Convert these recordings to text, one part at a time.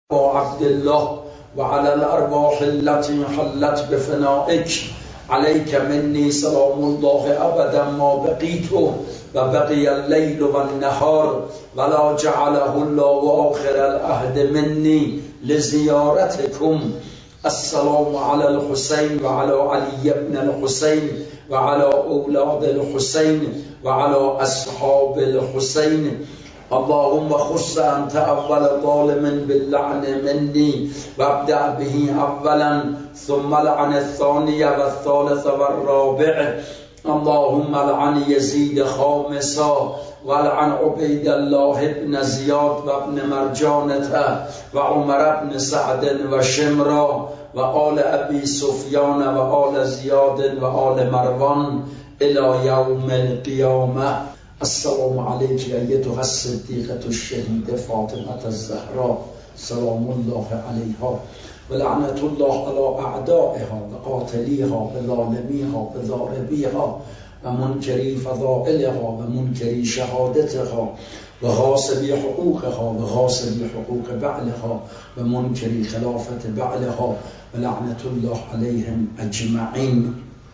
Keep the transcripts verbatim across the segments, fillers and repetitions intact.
عبد الله وعلى الأرواح التي حلت بفنائك عليك مني سلام الله أبدا ما بقيت وبقي الليل والنهار ولا جعله الله آخر العهد مني لزيارتكم. السلام على الحسين وعلى علي بن الحسين وعلى أولاد الحسين وعلى أصحاب الحسين. اللهم خص أنت أول ظالم باللعن مني وابدأ به أولا ثم لعن الثاني والثالث والرابع. اللهم لعن يزيد خامسا ولعن عبيد الله بن زياد وابن مرجانة وعمر بن سعد وشمرا وآل أبي سفيان وآل زياد وآل مروان إلى يوم القيامة. السلام عليك أيتها الصديقة الشهيدة فاطمة الزهراء سلام الله عليها ولعنة الله على أعدائها وقاتليها وظالميها وضاربيها ومنكري فضائلها ومنكري شهادتها وغاصبي حقوقها وغاصبي حقوق بعلها ومنكري خلافة بعلها ولعنة الله عليهم أجمعين.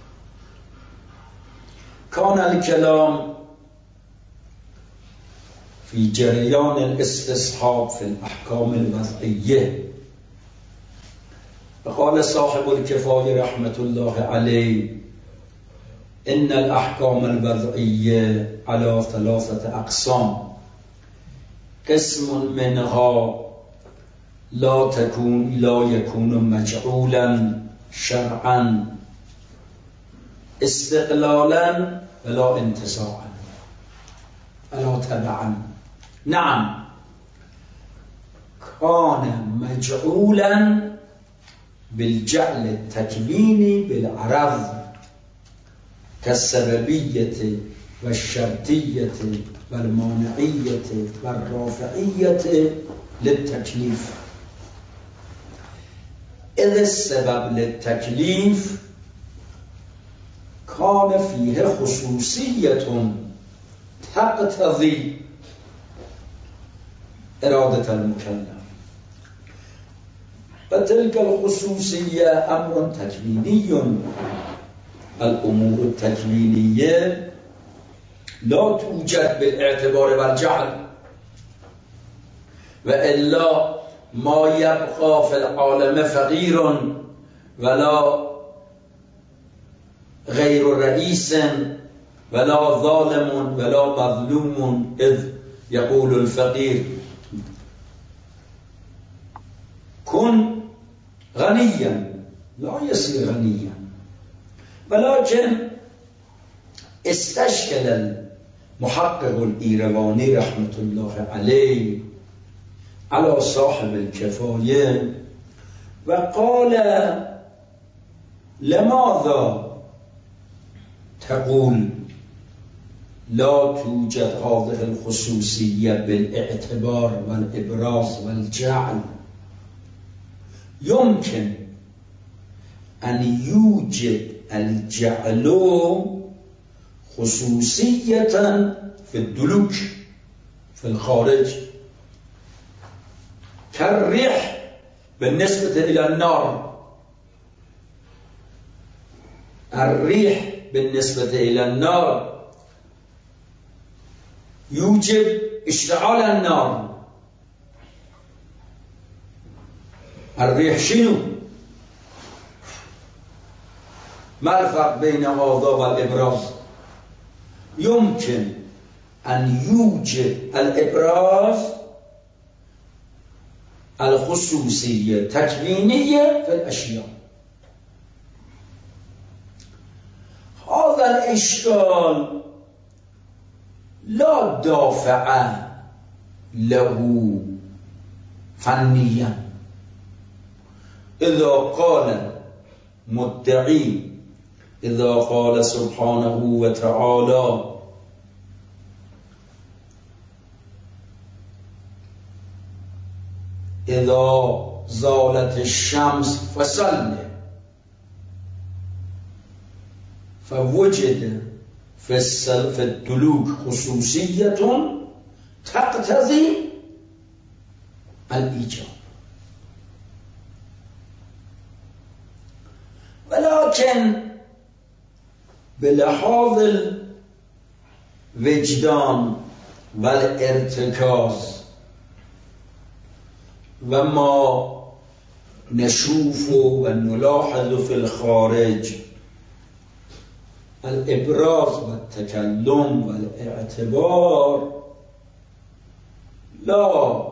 كان الكلام في جريان الاستصحاب في الأحكام الوضعية. فقال صاحب الكفاية رحمة الله عليه إن الأحكام الوضعية على ثلاثة أقسام. قسم منها لا تكون لا يكون مجعولا شرعا استقلالا ولا انتزاعا ولا تبعا. نعم كان مجعولا بالجعل التكويني بالعرض كالسببية والشرطية والمانعية والرافعية للتكليف. إذ السبب للتكليف كان فيه خصوصية تقتضي إرادة المكلف، فتلك الخصوصية أمر تكويني. الأمور التكوينية لا توجد بالاعتبار والجعل، وإلا ما يبقى في العالم فقير ولا غير رئيس ولا ظالم ولا مظلوم. إذ يقول الفقير كن غنيا لا يصير غنيا، ولكن استشكل المحقق الإيرواني رحمة الله عليه على صاحب الكفاية وقال لماذا تقول لا توجد هذه الخصوصية بالاعتبار والإبراز والجعل؟ يمكن أن يوجد الجعل خصوصية في الدلوك في الخارج كالريح بالنسبة إلى النار. الريح بالنسبة إلى النار يوجب اشتعال النار. الريح شنو؟ ما الفرق بين هذا والإبراز؟ يمكن أن يوجد الإبراز الخصوصية تكوينية في الأشياء. هذا الإشكال لا دافع له فنيا. إذا قال مدعي إذا قال سبحانه وتعالى إذا زالت الشمس فصل فوجد في في الدلوك خصوصية تقتضي الإيجاب. ولكن بلحاظ الوجدان والارتكاز وما نشوف ونلاحظ في الخارج الإبراز والتكلم والاعتبار لا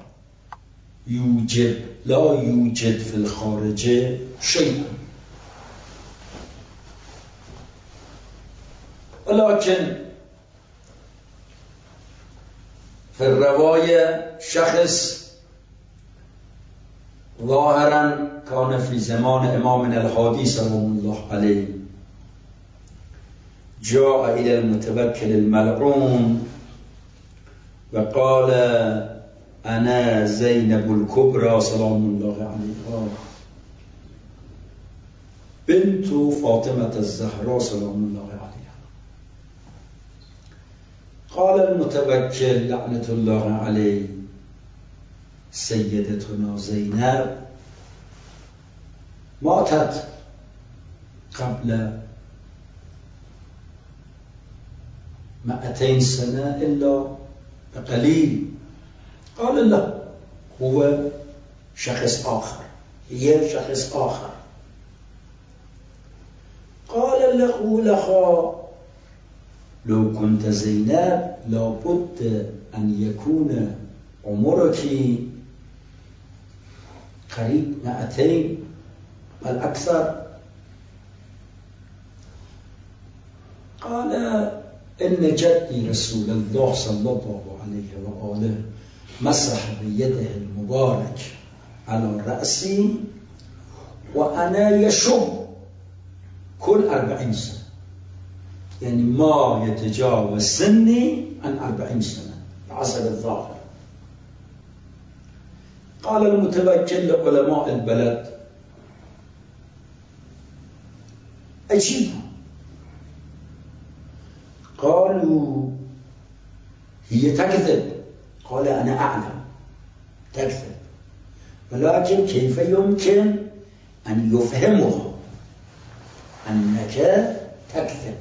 يوجد لا يوجد في الخارج شيء، ولكن في الرواية شخص ظاهرا كان في زمان إمامنا الهادي سلام الله عليه جاء إلى المتوكل الملعون وقال أنا زينب الكبرى سلام الله عليها بنت فاطمة الزهراء سلام الله عليها. قال المتوكل لعنة الله عليه سيدتنا زينب ماتت قبل مئتين سنة إلا بقليل. قال لا، هو شخص آخر، هي شخص آخر. قال له لها لو كنت زينب لابد أن يكون عمرك قريب مئتين بل أكثر. قال إن جدي رسول الله صلى الله عليه وآله مسح بيده المبارك على رأسي وأنا يشم كل أربعين سنة، يعني ما يتجاوز سني عن أربعين سنة حسب الظاهر. قال المتوكل لعلماء البلد أجيبها. قالوا هي تكذب. قال أنا أعلم تكذب، ولكن كيف يمكن أن يفهمها أنك تكذب؟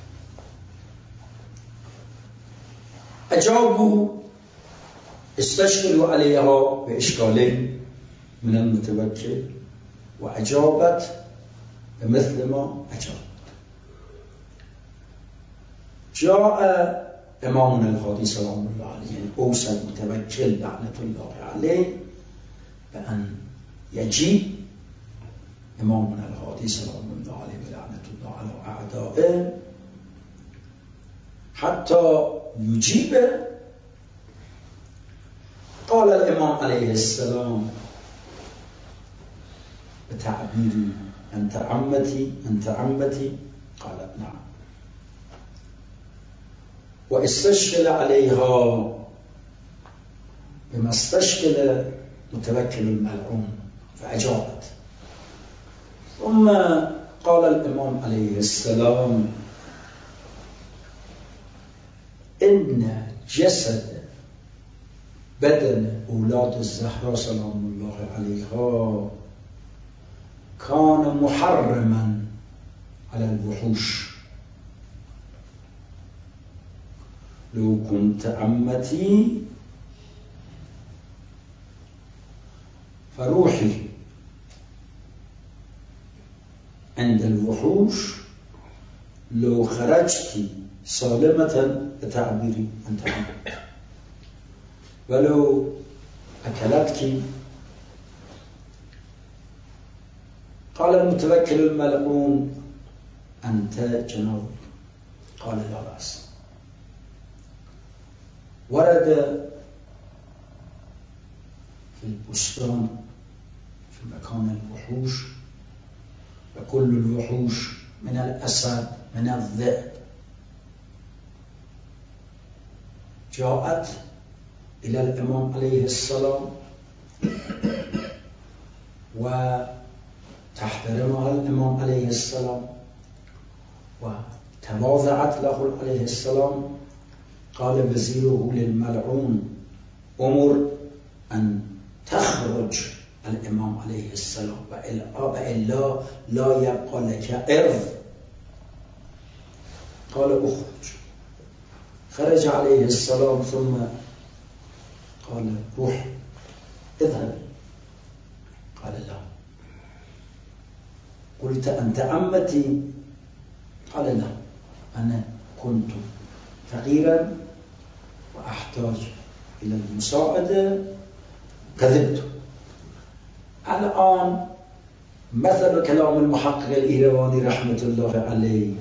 أجابوا استشكلوا عليها بإشكالين من المتوكل وأجابت بمثل ما أجابت. جاء إمامنا الهادي سلام الله عليه أوصى المتوكل لعنة الله عليه بأن يجيب إمامنا الهادي سلام الله عليه ولعنة الله على أعدائه حتى يجيب. قال الإمام عليه السلام بتعبير أنت عمتي أنت عمتي؟ قالت نعم. واستشكل عليها بما استشكل متوكل الملعون فأجابت. ثم قال الإمام عليه السلام إن جسد بدن أولاد الزهراء سلام الله عليها كان محرما على الوحوش. لو كنت عمتي فروحي عند الوحوش، لو خرجت سالمة بتعبيري أنت عمتي، ولو أكلتك. قال المتوكل الملعون أنت جنابي. قال لا بأس. ورد في البستان في مكان الوحوش وكل الوحوش من الأسد من الذئب جاءت إلى الإمام عليه السلام وتحترمها الإمام عليه السلام وتواضعت له عليه السلام. قال وزيره للملعون أمر أن تخرج الامام علیه السلام و الا لا یبقى لك ارض. قال اخرج. خرج عليه السلام ثم قال روح اذهب. قال لا. قلت أنت عمتي؟ قال لا، أنا كنت فقيرا وأحتاج إلى المساعدة، كذبت. الآن مثل كلام المحقق الإيرواني رحمة الله عليه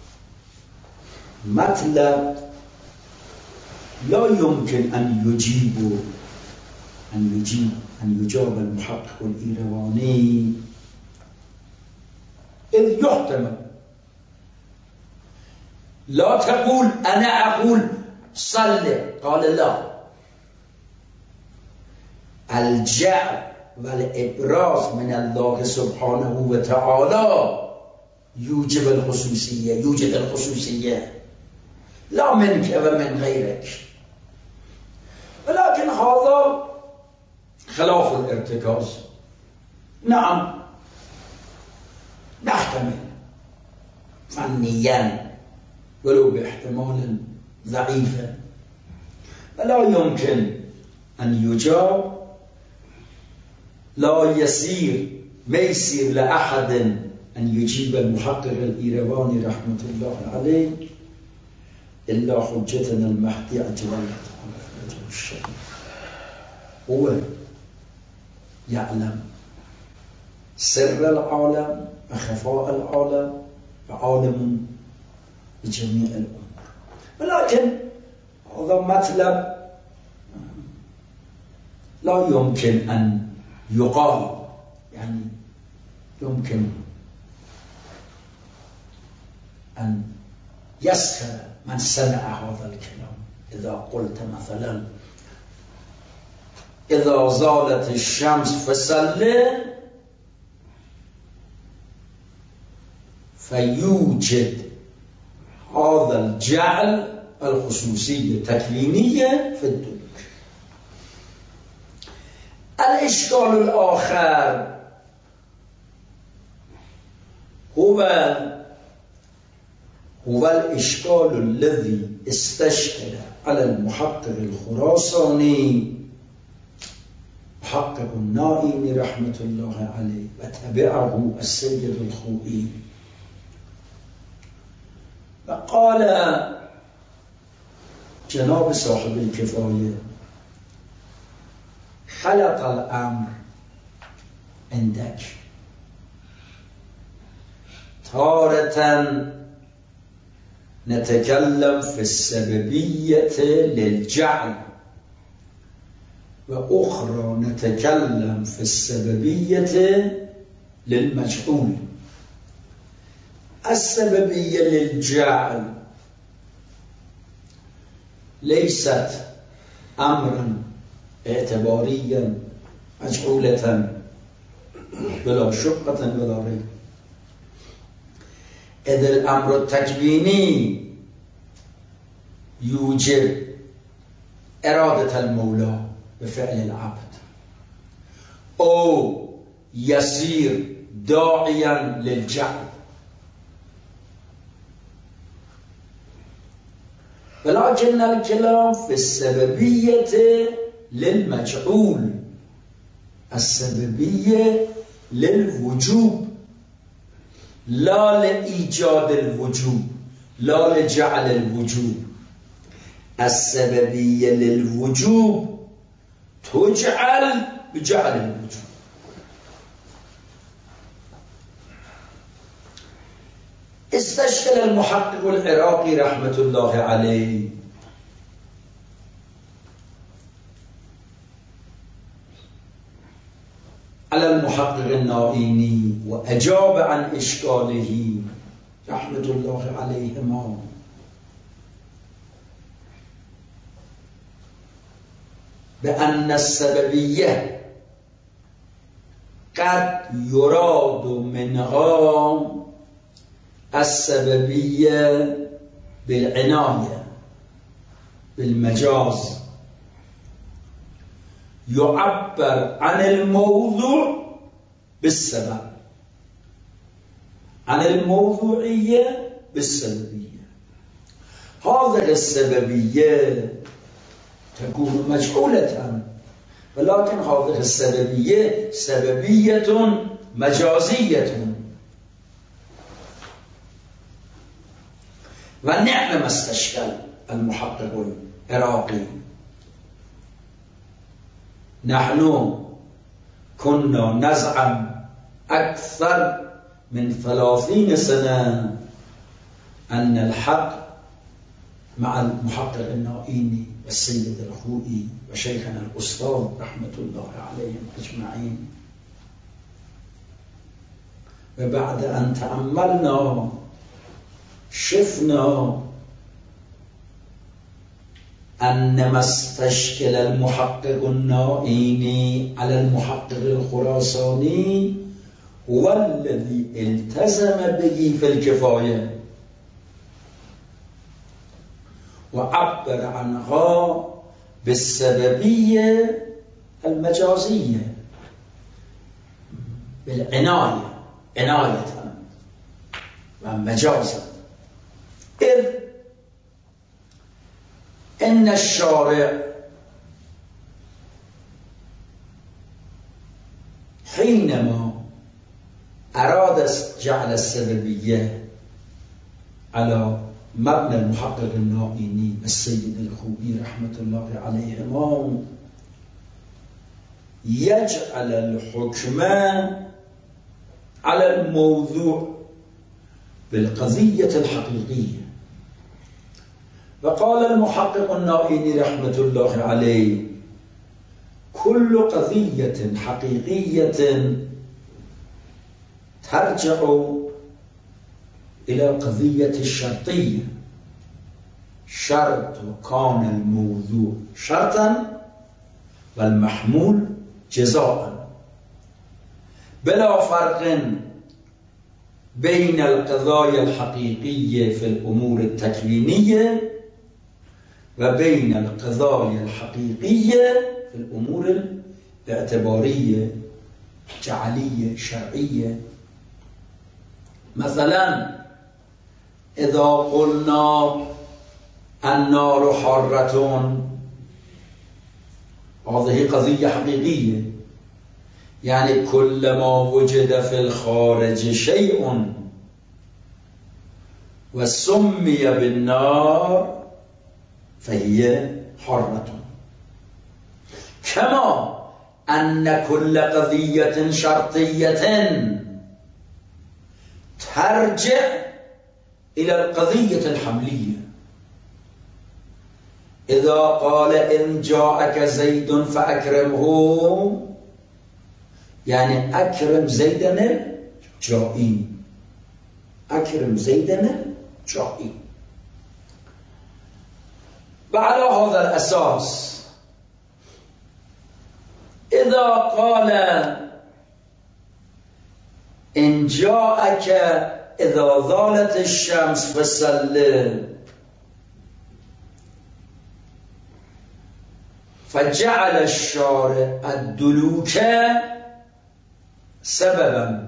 مطلب لا يمكن أن يجيب أن يجيب أن يجاب المحقق الإيرواني، إذ يحتمل. لا تقول أنا أقول صل، قال لا. الجعل والإبراز من الله سبحانه وتعالى يوجب الخصوصية، يوجد الخصوصية لا منك ومن غيرك. ولكن هذا خلاف الارتكاز. نعم نحتمل فنيا ولو باحتمال ضعيفا، ولا يمكن أن يجاب، لا يسير ما يسير لأحد أن يجيب المحقق الإيرواني رحمة الله عليه إلا حجتنا المهدي عجل الله تعالى الشريف. هو يعلم سر العالم وخفاء العالم وعالم بجميع الأمور. ولكن هذا مطلب لا يمكن أن يقال، يعني يمكن أن يسخر من سمع هذا الكلام إذا قلت مثلا إذا زالت الشمس فصل، فيوجد هذا الجعل الخصوصية التكوينية في الدنيا. الإشكال الآخر هو هو الإشكال الذي استشكل على المحقق الخراساني محقق النائمي رحمة الله عليه وتبعه السيد الخوئي، وقال جناب صاحب الكفاية خلط الأمر عندك، تارة نتكلم في السببية للجعل، وأخرى نتكلم في السببية للمجهول. السببية للجعل ليست أمرا اعتباريا مجهولة بلا شبهة ولا ريب، إذ الأمر التكويني يوجب إرادة المولى بفعل العبد، أو يصير داعيا للجعل. ولكن الكلام في السببية للمجعول، السببية للوجوب لا لإيجاد الوجوب، لا لجعل الوجوب. السببية للوجوب تجعل بجعل الوجوب. استشكل المحقق العراقي رحمة الله عليه على المحقق النائمي وأجاب عن إشكاله رحمة الله عليهما بأن السببية قد يراد منها السببية بالعناية بالمجاز، يعبر عن الموضوع بالسبب، عن الموضوعية بالسببية. هذه السببية تكون مجهولة، ولكن هذه السببية سببية مجازية. ونعم ما استشكل المحقق العراقي. نحن كنا نزعم أكثر من ثلاثين سنة أن الحق مع المحقق النائيني والسيد الخوئي وشيخنا الأستاذ رحمة الله عليهم أجمعين. وبعد أن تأملنا شفنا أن ما استشكل المحقق النائيني على المحقق الخراساني هو الذي التزم به في الكفاية وعبر عنها بالسببية المجازية، بالعناية، عناية ومجازا، إذ إن الشارع حينما أراد جعل السببية على مبنى المحقق النائيني السيد الخوئي رحمة الله عليهما يجعل الحكم على الموضوع بالقضية الحقيقية. وقال المحقق النائيني رحمة الله عليه: كل قضية حقيقية ترجع إلى قضية الشرطية، شرط كان الموضوع شرطا والمحمول جزاء، بلا فرق بين القضايا الحقيقية في الأمور التكوينية وبين القضايا الحقيقية في الأمور الاعتبارية جعلية شرعية. مثلا إذا قلنا النار حارة، هذه قضية حقيقية، يعني كلما وجد في الخارج شيء وسمي بالنار فهي حارة. كما أن كل قضية شرطية ترجع إلى القضية الحملية. إذا قال إن جاءك زيد فأكرمه، يعني أكرم زيدنا جائي، أكرم زيدنا جائي. وعلى هذا الأساس إذا قال إن جاءك إذا ظلت الشمس فسل، فجعل الشارع الدلوك سببا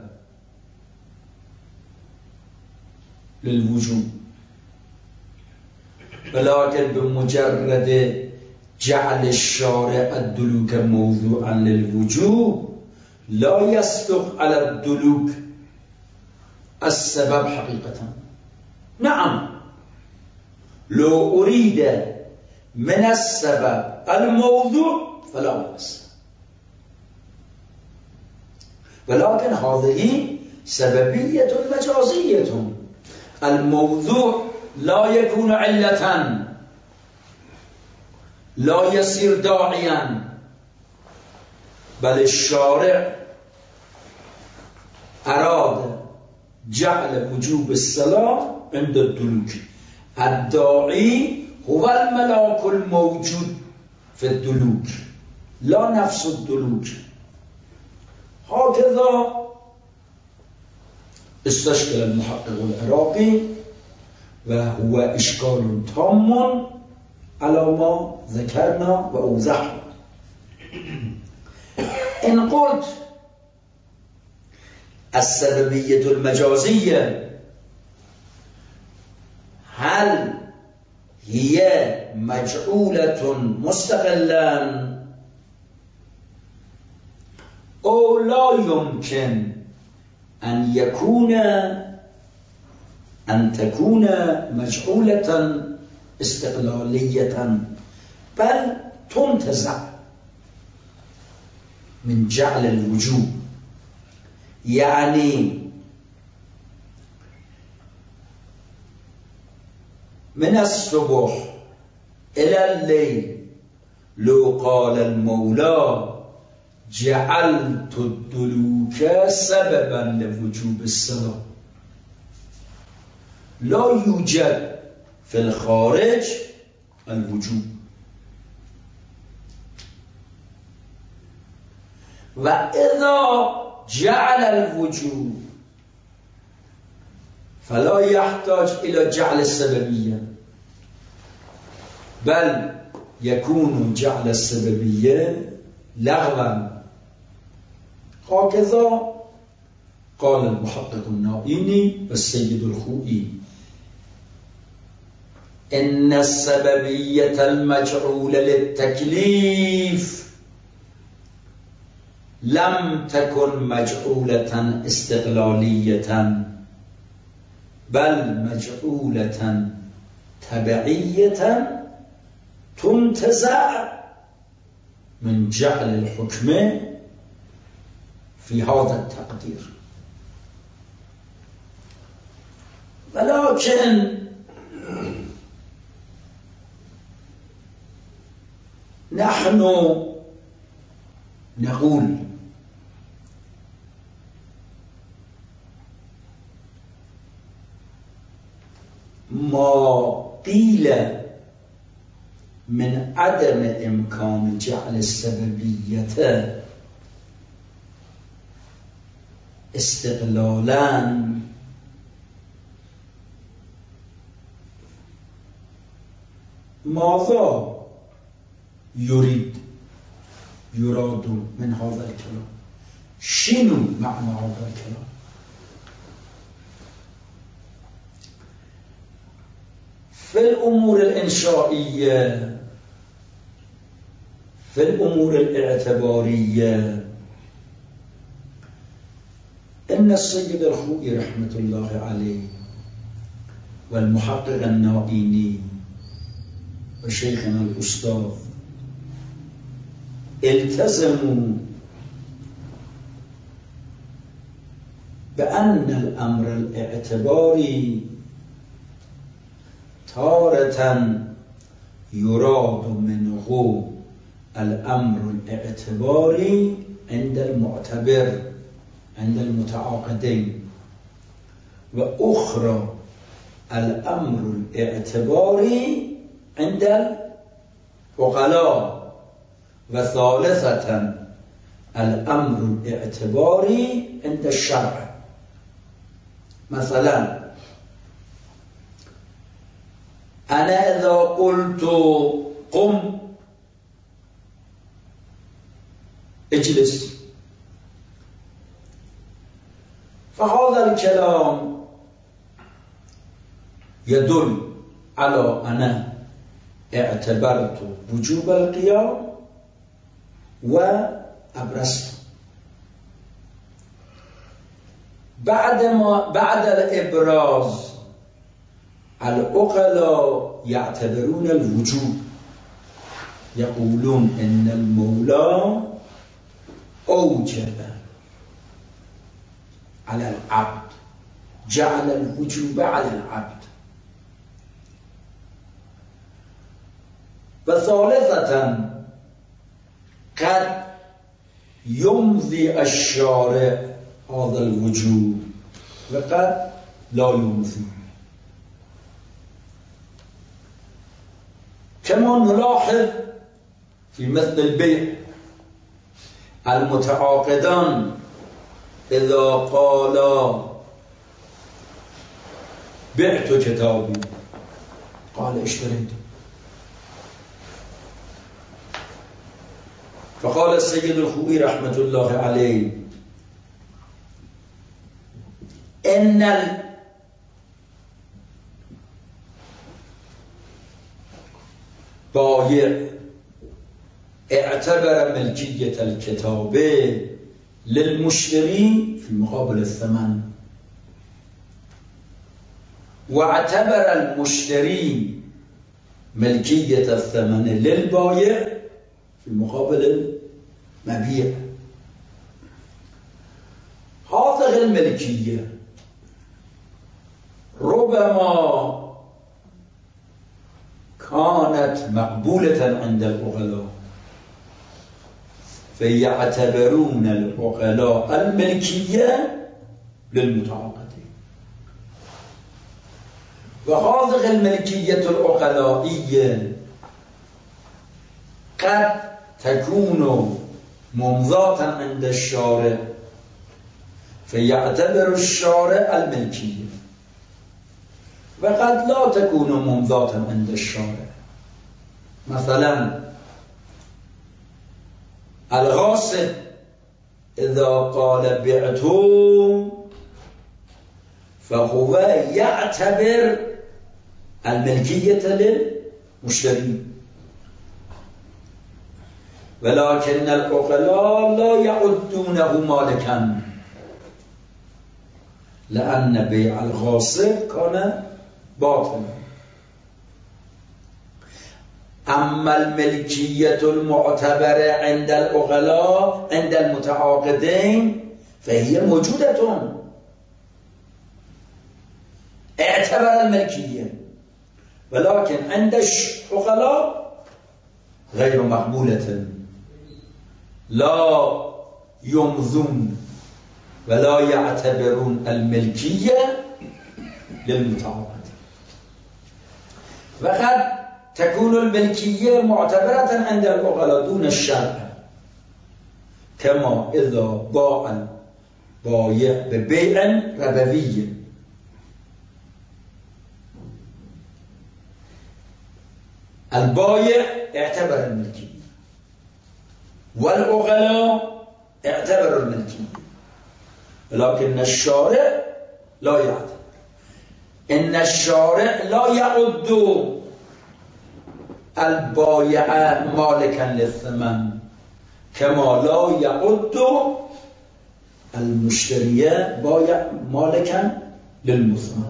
للوجوب، ولكن بمجرد جعل الشارع الدلوك موضوعا للوجوب لا يصدق على الدلوك السبب حقيقة. نعم، لو أريد من السبب الموضوع فلا بأس، ولكن هذه سببية مجازية. الموضوع لا يكون علة، لا يصير داعيا، بل الشارع أراد جعل وجوب الصلاة عند الدلوك. الداعي هو الملاك الموجود في الدلوك، لا نفس الدلوك. هكذا استشكل المحقق العراقي، وهو إشكال تام على ما ذكرنا وأوضحنا. إن قلت السببية المجازية هل هي مجعولة مستقلا أو لا يمكن أن يكون أن تكون مجعولة استقلالية، بل تنتزع من جعل الوجوب. يعني من الصبح إلى الليل لو قال المولى جعلت الدلوك سببا لوجوب الصلاة، لا يوجد في الخارج الوجوب. وإذا جعل الوجوب فلا يحتاج إلى جعل السببية، بل يكون جعل السببية لغوا. هكذا قال المحقق النائینی والسيد الخوئي: إن السببية المجعولة للتكليف لم تكن مجعولة استقلالية، بل مجعولة تبعية تنتزع من جعل الحكم في هذا التقدير. ولكن نحن نقول ما قيل من عدم إمكان جعل السببية استقلالا ماذا يريد يراد من هذا الكلام؟ شنو معنى هذا الكلام؟ في الأمور الإنشائية، في الأمور الاعتبارية، إن السيد الخوئي رحمة الله عليه والمحقق النائینی وشيخنا الأستاذ التزموا بأن الأمر الاعتباري تارة يراد منه الأمر الاعتباري عند المعتبر عند المتعاقدين، وأخرى الأمر الاعتباري عند العقلاء، وثالثة الأمر الاعتباري عند الشرع. مثلا أنا إذا قلت قم اجلس، فهذا الكلام يدل على أنا اعتبرت وجوب القيام وأبرزت. بعد ما بعد الإبراز العقلاء يعتبرون الوجوب، يقولون إن المولى أوجب على العبد، جعل الوجوب على العبد. وثالثة قد يمضي الشارع هذا الوجوب وقد لا يمضي، كما نلاحظ في مثل البيع، المتعاقدان إذا قالا بعت كتابي قال اشتريت، فقال السيد الخوئي رحمة الله عليه إن البائع اعتبر ملكية الكتاب للمشتري في مقابل الثمن، واعتبر المشتري ملكية الثمن للبائع في مقابل المبيع. هذه الملكية ربما كانت مقبولة عند العقلاء، فيعتبرون العقلاء الملكية للمتعاقدين، وهذه الملكية العقلائية قد تكون ممضاة عند الشارع، فيعتبر الشارع الملكية، وقد لا تكون ممضاة عند الشارع. مثلا الغاصب إذا قال بعته فهو يعتبر الملكية للمشتري، ولكن العقلاء لا يعدونه مالكا، لأن بيع الغاصب كان باطلا. أما الملكية المعتبرة عند العقلاء عند المتعاقدين فهي موجودة، اعتبر الملكية، ولكن عند العقلاء غير مقبولة، لا يمضون ولا يعتبرون الملكية للمتعاقد. وقد تكون الملكية معتبرة عند العقلاء دون الشرع، كما إذا باع البائع ببيع ربوي، البائع اعتبر الملكية والعقلاء اعتبروا الملكية، لكن الشارع لا يعتبر. إن الشارع لا يعد البائع مالكا للثمن، كما لا يعد المشتري بائع مالكا للمثمن.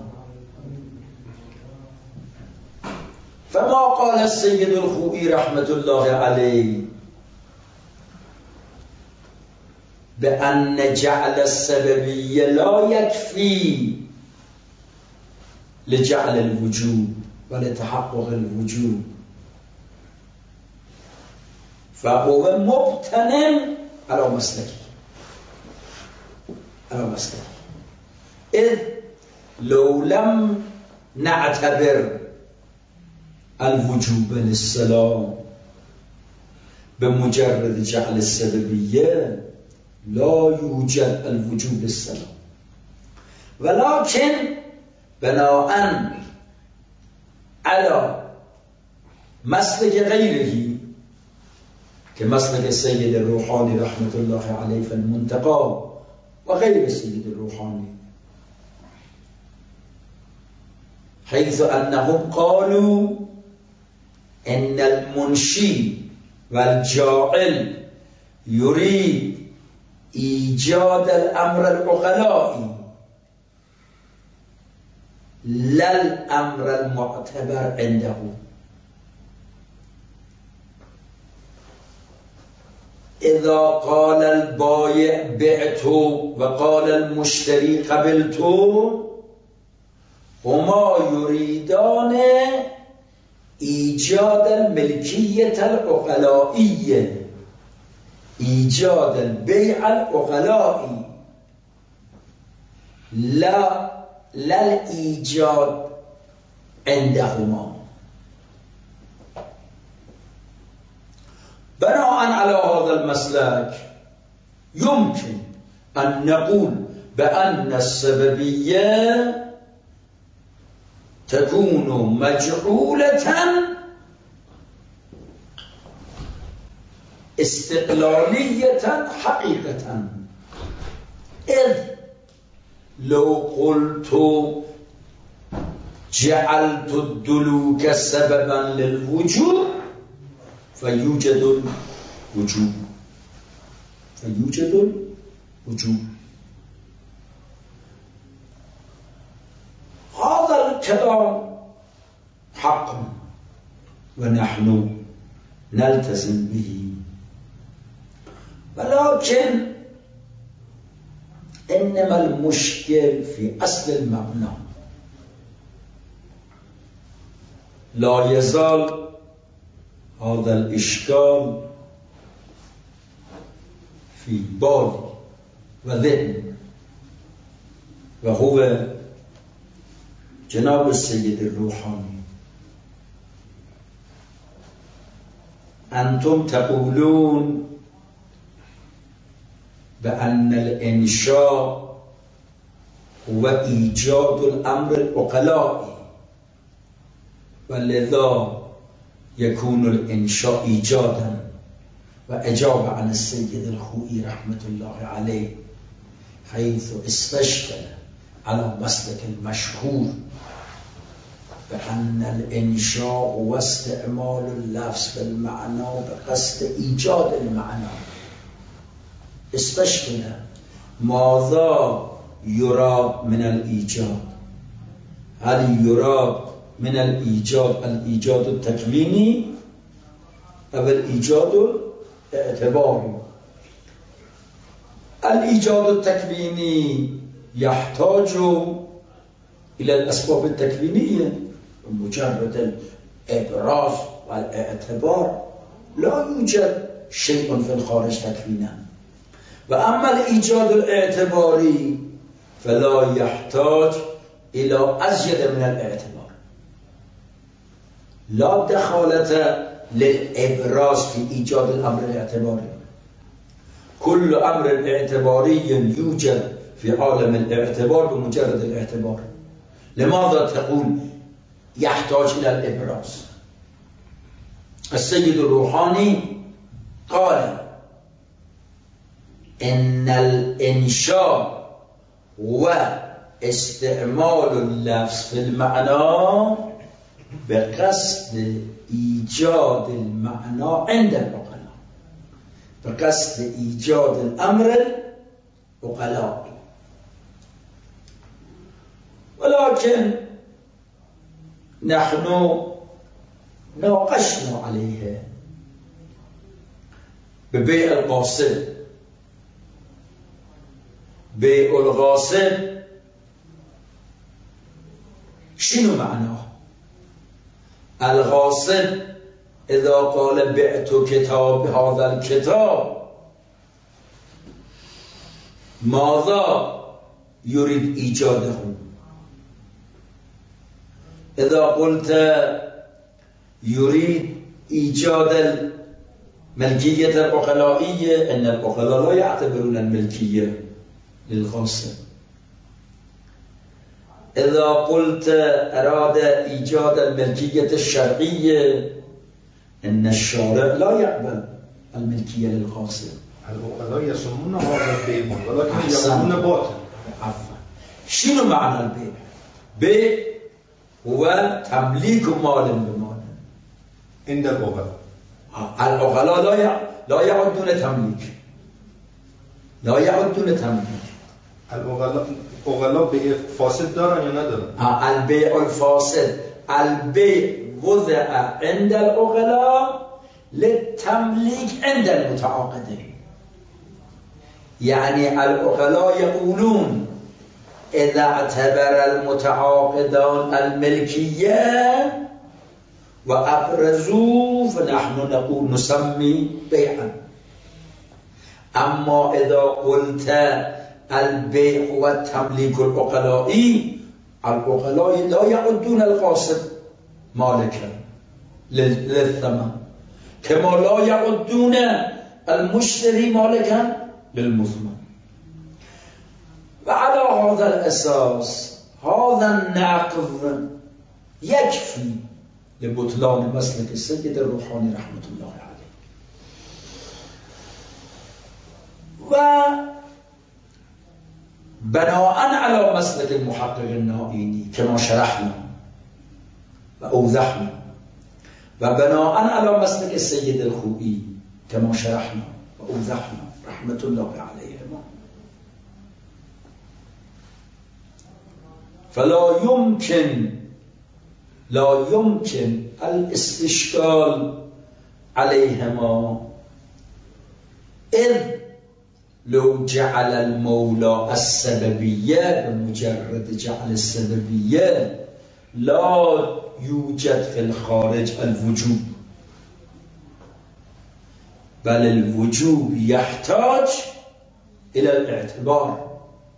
فما قال السيد الخوئي رحمة الله عليه بأن جعل السببية لا يكفي لجعل الوجوب ولتحقق الوجوب، فهو مبتنى على مسلكه على مسلكه إذ لو لم نعتبر الوجوب للصلاة بمجرد جعل السببية لا يوجد الوجوب للصلاة، ولكن بناء على مسلك غيره كمسلك السيد الروحاني رحمة الله عليه في المنتقى وغير السيد الروحاني، حيث أنهم قالوا إن المنشي والجاعل يريد إيجاد الأمر العقلائي لا الأمر المعتبر عنده. إذا قال البائع بعت وقال المشتري قبلت، هما يريدان إيجاد الملكية العقلائية، إيجاد البيع العقلائي، لا لا الإيجاد عندهما. بناء على هذا المسلك يمكن أن نقول بأن السببية تكون مجعولة استقلالیتا حقیقتا. اذ لو قلت جعلت الدلوك سببا للوجود فيوجد الوجود فيوجد الوجود. هذا الكلام حق ونحن نلتزم به، ولكن إنما المشكل في أصل المبنى. لا يزال هذا الإشكال في بالي وذهني، وهو جناب السيد الروحاني. أنتم تقولون بأن الإنشاء هو إيجاد الأمر العقلائي، ولذا يكون الإنشاء إيجادا. وأجاب عن السيد الخوئي رحمة الله عليه حيث استشكل على مسلك المشهور بأن الإنشاء هو استعمال اللفظ بالمعنى بقصد إيجاد المعنى. استشكل ماذا يراد من الإيجاد؟ هل يراد من الإيجاد الإيجاد التكويني أو الإيجاد الاعتباري؟ الإيجاد التكويني يحتاج إلى الأسباب التكوينية، مجرد الإبراز والاعتبار لا يوجد شيء في الخارج تكوينا. وأما الإيجاد الاعتباري فلا يحتاج إلى أزيد من الاعتبار. لا دخالة للإبراز في إيجاد الأمر الاعتباري. كل أمر اعتباري يوجد في عالم الاعتبار بمجرد الاعتبار. لماذا تقول يحتاج إلى الإبراز؟ السيد الروحاني قال إن الإنشاء هو استعمال اللفظ في المعنى بقصد إيجاد المعنى عند العقلاء، بقصد إيجاد الأمر العقلاء. ولكن نحن ناقشنا عليه ببيع الغاصب. بيع الغاصب شنو معناه؟ الغاصب إذا قال بعت كتاب هذا الكتاب ماذا يريد إيجاده؟ إذا قلت يريد إيجاد الملكية العقلائية، أن العقلاء لا يعتبرون الملكية للغاصب. إذا قلت أراد إيجاد الملكية الشرعية، أن الشارع لا يقبل الملكية للغاصب. العقلاء يسمون هذا البيع ولكن يقولون باطل. عفوا، شنو معنى البيع؟ بيع هو تمليك مال بمال عند العقلاء. العقلاء لا لا يعدون تمليك، لا يعدون تمليك. العقلاء العقلاء بيع فاسد دارن یا ندارن؟ البيع الفاسد، البيع وضع عند العقلاء للتمليك عند المتعاقدين. يعني العقلاء يقولون إذا اعتبر المتعاقدان الملكية وأبرزوا فنحن نقول نسمي بيعا. أما إذا قلت البيع والتمليك العقلائي، العقلاء لا يعدون الغاصب مالكا للثمن، كما لا يعدون المشتري مالكا للمثمن. وعلى هذا الأساس هذا النقض يكفي لبطلان مسلك السيد الروحاني رحمة الله عليه. و بناء على مسلك المحقق النائینی كما شرحنا و اوضحنا و بناء على مسلك السيد الخوئي كما شرحنا و اوضحنا رحمة الله عليهما، فلا يمكن لا يمكن الاستشكال عليهما، إذ لو جعل المولى السببية بمجرد جعل السببية لا يوجد في الخارج الوجوب، بل الوجوب يحتاج إلى الاعتبار.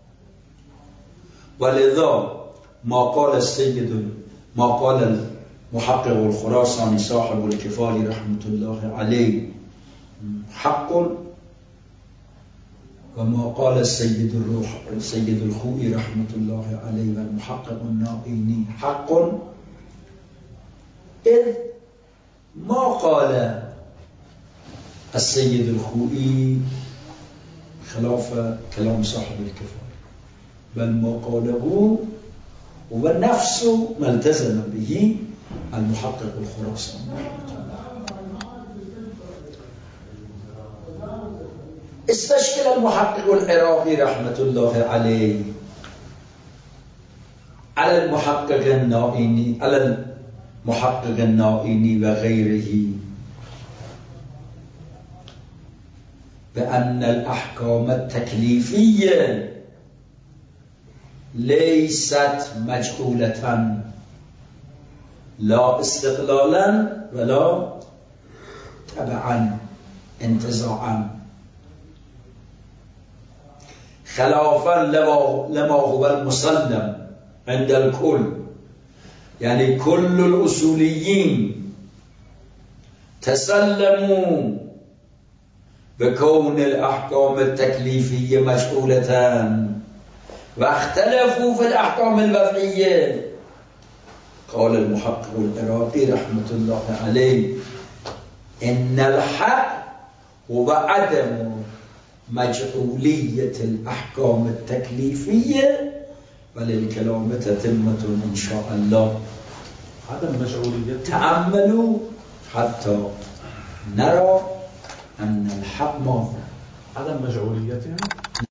ولذا ما قال السيد ما قال المحقق الخراساني صاحب الكفاية رحمة الله عليه حق، وما قال السيد الروح السيد الخوئي رحمة الله عليه والمحقق النائيني حق، إذ ما قال السيد الخوئي خلاف كلام صاحب الكفاية، بل ما قاله هو نفس ما التزم به المحقق الخراساني رحمة الله. استشكل المحقق العراقي رحمة الله عليه على المحقق النائيني على المحقق النائيني وغيره بأن الأحكام التكليفية ليست مجعولة لا استقلالا ولا تبعا انتزاعا، خلافا لما هو المسلم عند الكل، يعني كل الأصوليين تسلموا بكون الأحكام التكليفية مجعولة واختلفوا في الأحكام الوضعية. قال المحقق العراقي رحمة الله عليه إن الحق هو عدم مجعولية الأحكام التكليفية، وللكلام تتمة إن شاء الله. عدم مجعولية تأملوا حتى نرى أن الحق ماذا؟ عدم مجعوليتها